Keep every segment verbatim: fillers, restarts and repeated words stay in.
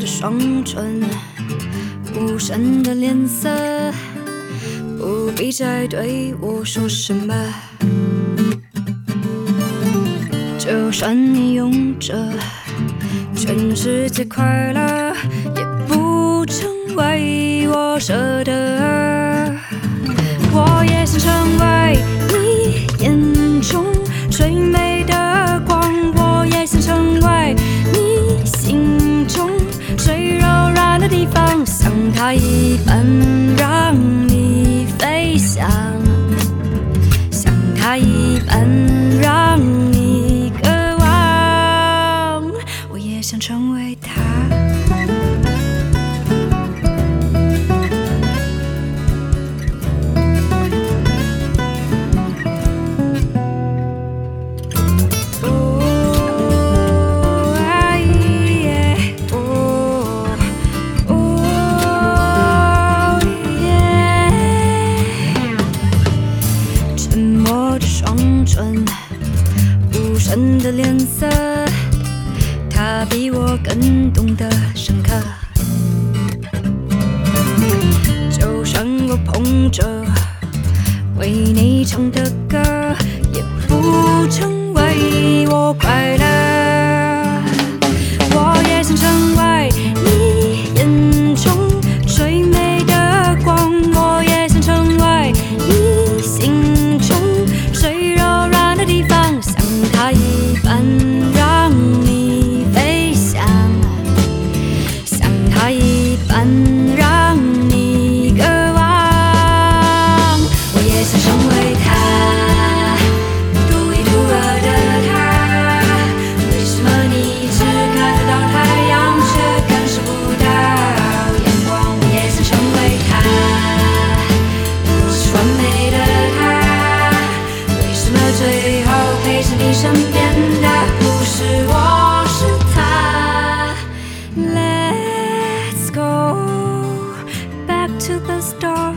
的双唇，无声的脸色，不必再对我说什么。就算你拥着全世界快乐，也不成为我舍得。我也想成为你眼中最美的光，我也想成为你心中最柔软的地方，像它一般让你飞翔，像它一般让你渴望。我也想成为它。无声的脸色，它比我更懂得深刻。就算我捧着为你唱的歌，也不成为我快乐。我也想成为你眼中最美的光，我也想成为你心中最柔软的地方，像它一般让你飞翔，像它一般让你渴望。我也想成为它，独一无二的它。为什么你只看得到太阳，却感受不到阳光？我也想成为它，不是完美的它。为什么最后陪在你身边的不是我，是他。 Let's go back to the start.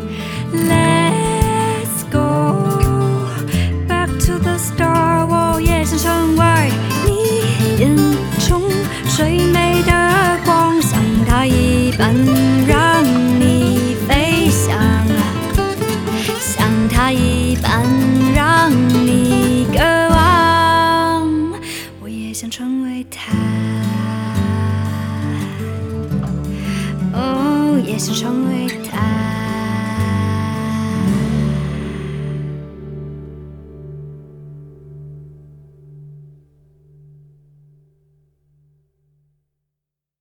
Let's go back to the start. 我也想成为你眼中最美的光，像它一般让你飞翔，像它一般让你渴望。我也想成为他，哦，也想成为他。